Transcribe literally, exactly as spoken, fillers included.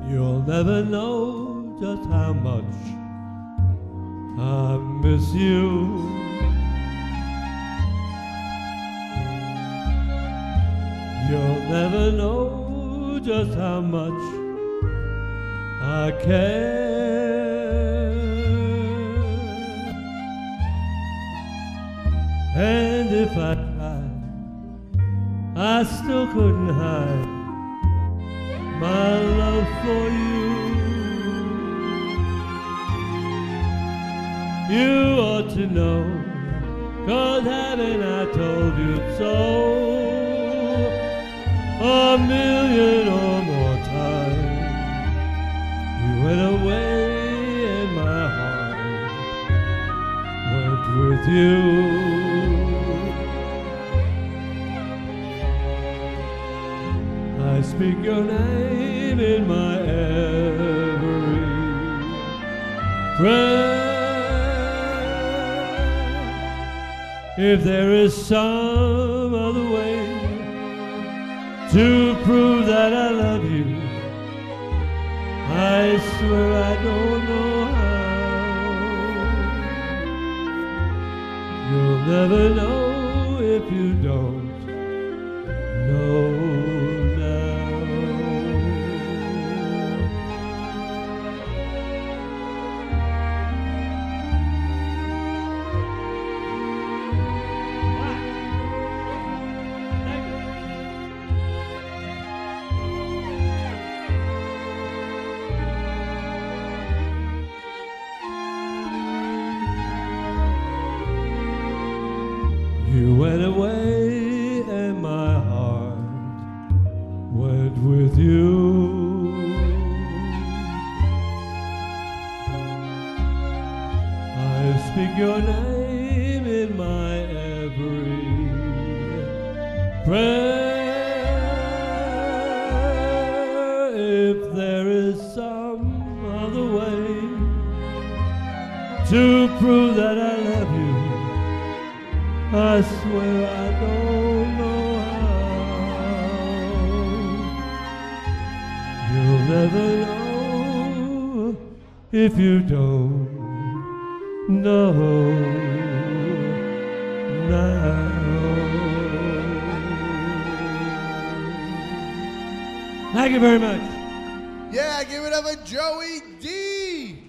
You'll never know just how much I miss you. You'll never know just how much I care. And if I tried, I still couldn't hide my love for you. You ought to know, 'cause haven't I told you so a million or more times? You went away and my heart went with you. I speak your name in my every prayer. If there is some other way to prove that I love you, I swear I don't know how. You'll never know if you don't know now. You went away and my heart went with you. I speak your name in my every prayer. If there is some other way to prove that I love you, I swear I don't know how. You'll never know if you don't know now. Thank you very much. Yeah, give it up for Joey D.